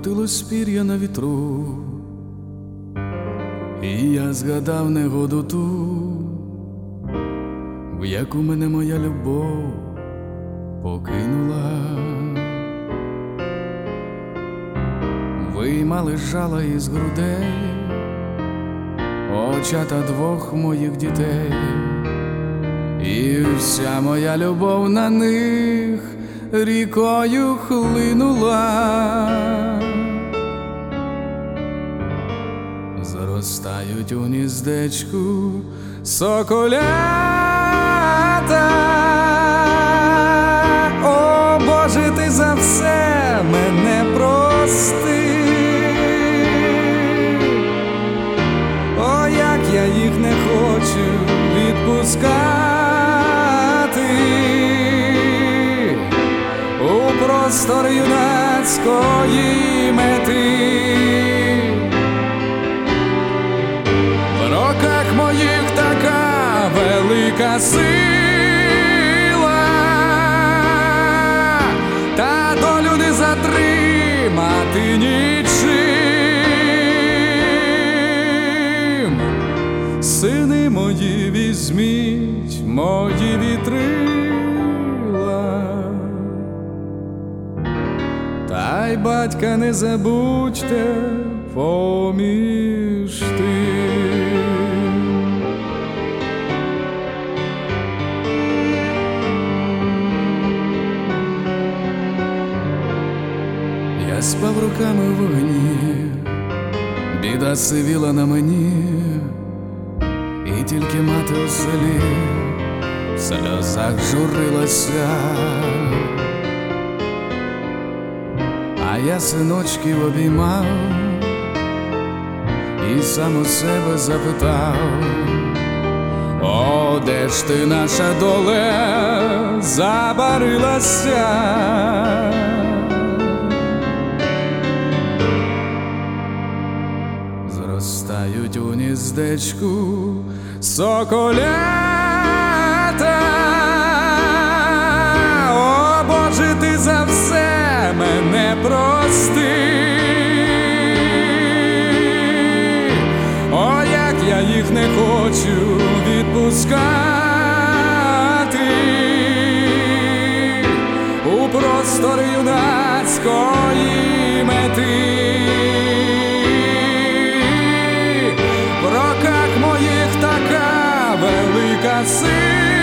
Крутилось пір'я на вітру, і я згадав негоду ту, в яку мене моя любов покинула. Виймали жала із грудей очата двох моїх дітей, і вся моя любов на них рікою хлинула. Заростають у гніздечку соколята. О, Боже, ти за все мене прости. О, як я їх не хочу відпускати. У простор юнацької мети, в роках моїх така велика сила, та долю не затримати нічим. Сини мої, візьміть мої вітрила, та й батька не забудьте поміж тим. Я спав руками в вогні, біда сивіла на мені, і тільки мати у селі в сльозах журилася. А я синочків обіймав і сам у себе запитав: о, де ж ти, наша доле, забарилася? Зростають у гніздечку соколята. О, Боже, ти за все мене прости. О, як я їх не хочу відпускати. У простор юнацької мети, в роках моїх така велика сила,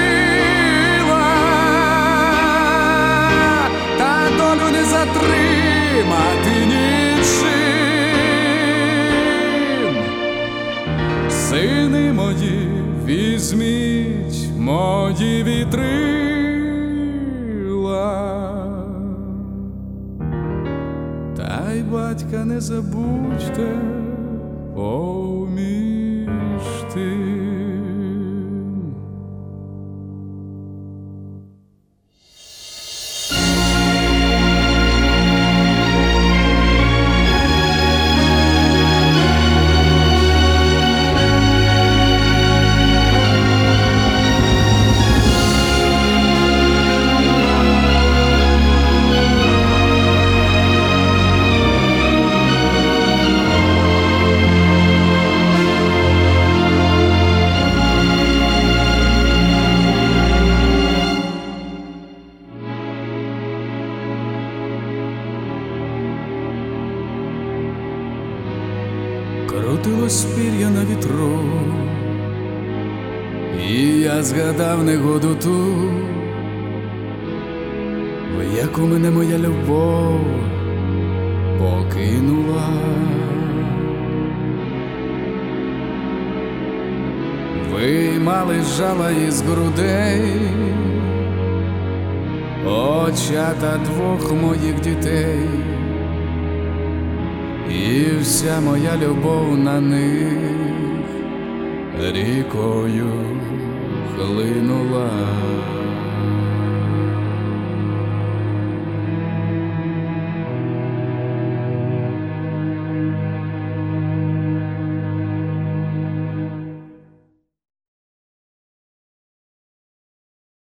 та долю не затримати нічим. Сини мої, візьміть мої вітрила, та й батька не забудьте поміж тим. Крутилось пір'я на вітру, і я згадав негоду ту, в яку мене моя любов покинула. Виймали жала із грудей очата двох моїх дітей, і вся моя любов на них рікою хлинула.